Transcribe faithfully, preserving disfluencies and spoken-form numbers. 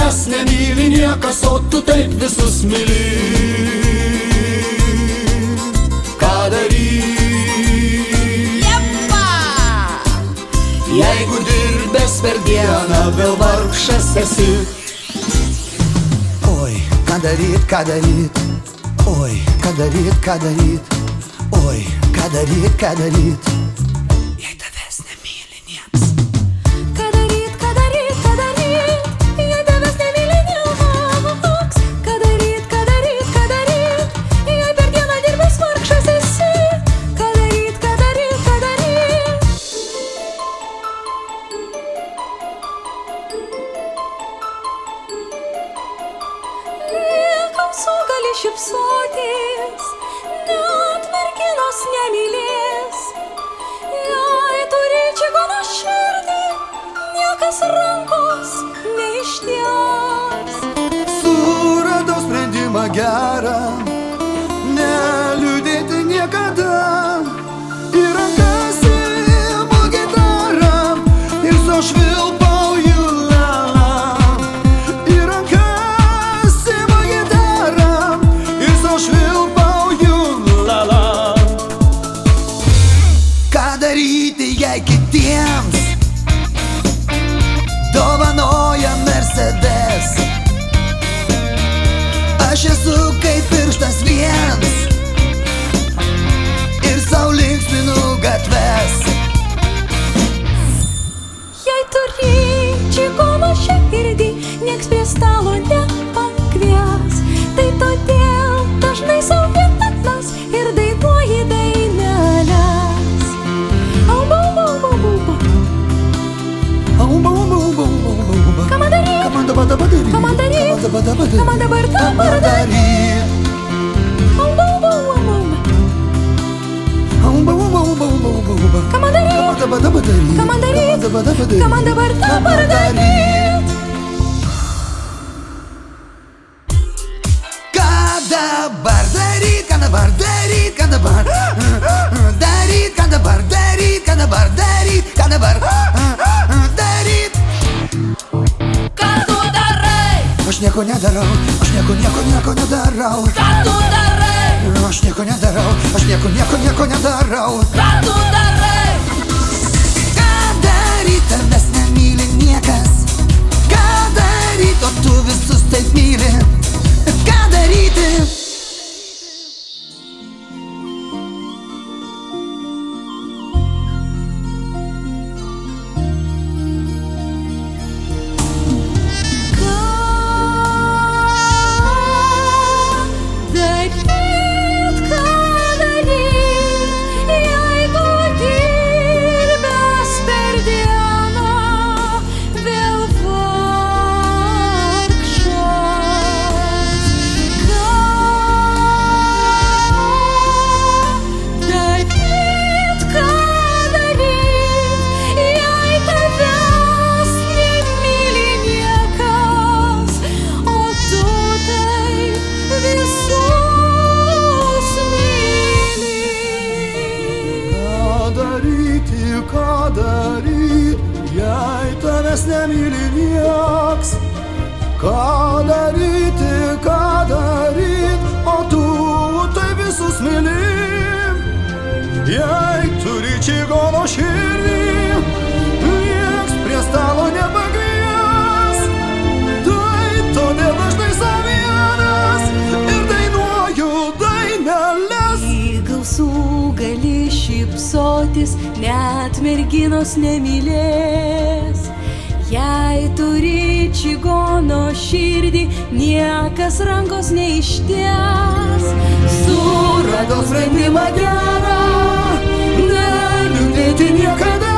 tavęs nemyli niekas, o tu taip visus myli. Ką daryt? Jepa! Jeigu dirbęs per dieną vėl vargšas esi. Oi, ką daryt, ką daryt? Oi, ką daryt, ką daryt? Oi, ką daryt, ką daryt? Jei tavęs nemyli nieks. Ką daryt, ką daryt, ką daryt? Jei tavęs nemyli nieks. Ką daryt, ką daryt, ką daryt? Jei per dieną dirbęs vargšas esi. Ką daryt, ką daryt, ką daryt? Niekam sugali šypsotis, net merginos nemylės. Jei turi čigono širdį, niekas rankos neišties. Suradau sprendimą gerą, neliūdėti niekada. Į rankas imu gitarą ir sušvilpauju la-la. Į rankas imu gitarą ir sušvilpauju la-la. Ką daryti, jei kitiems dovanoja Mercedes? Aš esu kaip pirštas viens ir sau linksminu gatves. Jei turi čigono širdį, nieks prie stalo nepakvies. Tai todėl dažnai sau vienatlas ir dainuoji daineles. Au, bau, bau, bau, bau, bau. Au, bau, bau, bau, bau, bau. Ką man daryt? Ką man dabar dabar daryt? Ką man daryt? Ką man dabar dabar daryt? Ką man dabar Ką dabar man daryt? Au, bau, bau, bau, bau. Au, bau, bau, bau, bau, bau. Ką man daryt? Ką man dabar dabar daryt? Ką man daryt? Ką man dabar dabar daryt? Ką man dabar Ką dabar man daryt? Ką dabar daryt? Ką dabar daryt? Ką dabar daryt? Ką dabar daryt? Ką dabar daryt? Ką dabar daryt? Ką tu darai? Aš nieko nedarau, aš nieko, nieko, nieko nedarau. Ką tu darai? Aš nieko nedarau, aš nieko, nieko, nieko nedarau. Ką tu darai? Ką daryt, tavęs nemyli niekas? Ką daryt, o tu visus taip myli? Ką daryti? Ką daryt, jei tavęs nemyli nieks? Ką daryti, ką daryt, o tu tai visus myli? Jei turi čigono širdį, nieks prie stalo nepakvies. Tai todėl dažnai sau vienas ir dainuoju daineles. Į gausų gali šypsotis, net merginos nemylės. Jei turi čigono širdį, niekas rankos neišties. Suradau sprendimą gerą, neliūdėti niekada.